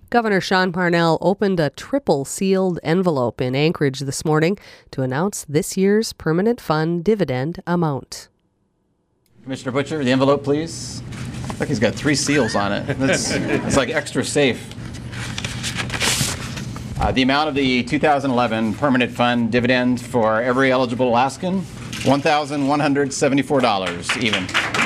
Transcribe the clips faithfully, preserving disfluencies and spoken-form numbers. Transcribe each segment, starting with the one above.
Governor Sean Parnell opened a triple-sealed envelope in Anchorage this morning to announce this year's permanent fund dividend amount. Commissioner Butcher, the envelope, please. Look, he's got three seals on it. That's, that's like extra safe. Uh, the amount of the two thousand eleven permanent fund dividend for every eligible Alaskan, one thousand one hundred seventy-four dollars even.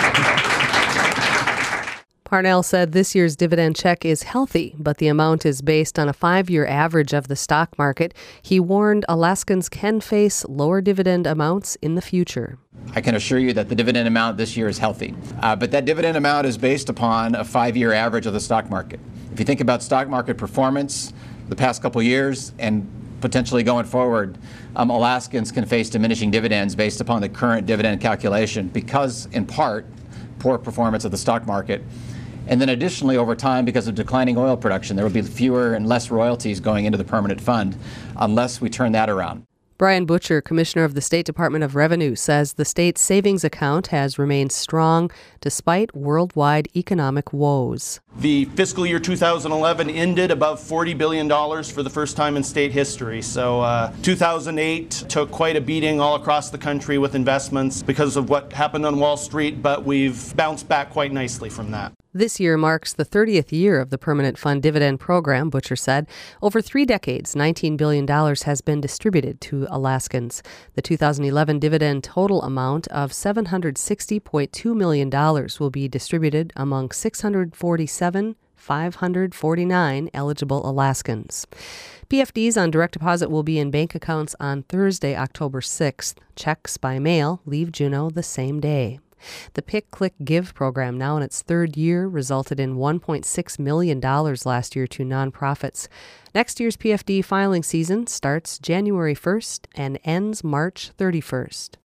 Parnell said this year's dividend check is healthy, but the amount is based on a five-year average of the stock market. He warned Alaskans can face lower dividend amounts in the future. I can assure you that the dividend amount this year is healthy, uh, but that dividend amount is based upon a five-year average of the stock market. If you think about stock market performance the past couple years and potentially going forward, um, Alaskans can face diminishing dividends based upon the current dividend calculation because, in part, poor performance of the stock market. And then additionally, over time, because of declining oil production, there will be fewer and less royalties going into the permanent fund unless we turn that around. Brian Butcher, Commissioner of the State Department of Revenue, says the state's savings account has remained strong despite worldwide economic woes. The fiscal year two thousand eleven ended above forty billion dollars for the first time in state history. So uh, two thousand eight took quite a beating all across the country with investments because of what happened on Wall Street, but we've bounced back quite nicely from that. This year marks the thirtieth year of the Permanent Fund Dividend Program, Butcher said. Over three decades, nineteen billion dollars has been distributed to Alaskans. The two thousand eleven dividend total amount of seven hundred sixty point two million dollars will be distributed among six hundred forty-seven thousand five hundred forty-nine eligible Alaskans. P F Ds on direct deposit will be in bank accounts on Thursday, October sixth. Checks by mail leave Juneau the same day. The Pick, Click, Give program, now in its third year, resulted in one point six million dollars last year to nonprofits. Next year's P F D filing season starts January first and ends March thirty-first.